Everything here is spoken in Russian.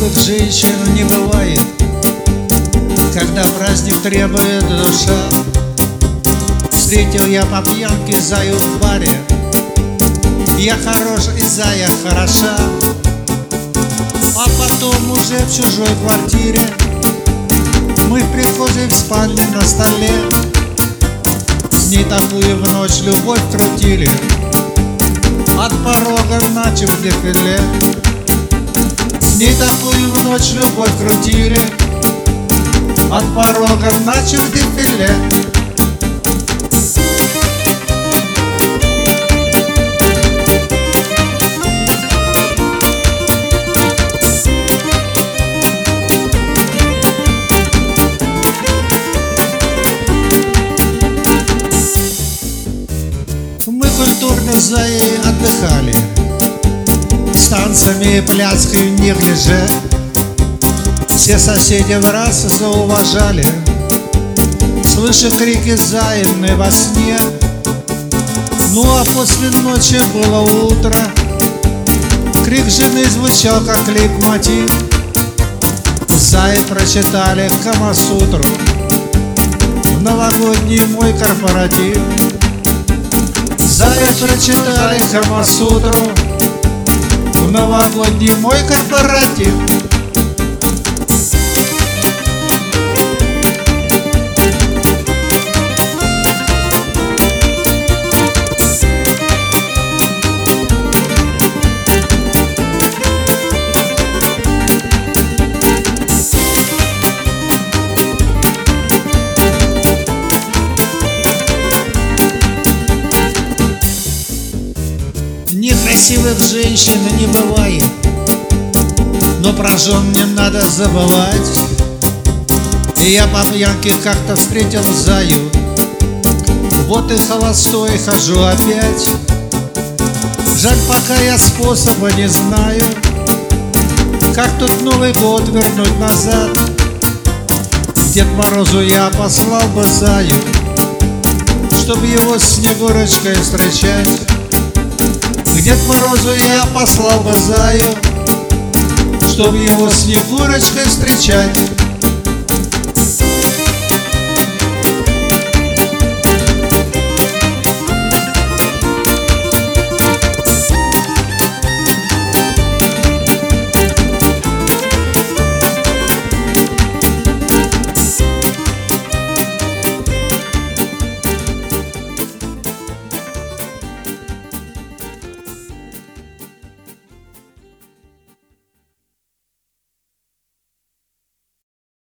красивых женщин не бывает, когда праздник требует душа. Встретил я по пьянке Заю в баре. Я хорош и Зая хороша. А потом уже в чужой квартире мы в прихожей в спальне на столе с ней такую в ночь любовь крутили. От порога начав дефиле. С ней такую в ночь любовь крутили. От порога начав дефиле. Мы культурно с Заей отдыхали, с танцами и пляской в неглиже. Все соседи в раз зауважали, слыша крики Заины во сне. Ну а после ночи было утро, крик жены звучал как лейтмотив. Заи прочитали Камасутру в новогодний мой корпоратив. Заи прочитали Камасутру в новогодний мой корпоратив. Некрасивых женщин не бывает, но про жен не надо забывать. И я по пьянке как-то встретил Заю, вот и холостой хожу опять. Жаль, пока я способа не знаю, как тут Новый год вернуть назад. Дед Морозу я послал бы Заю, чтоб его Снегурочкой встречать. К Дед Морозу я послал бы Заю, чтоб его Снегурочкой встречать.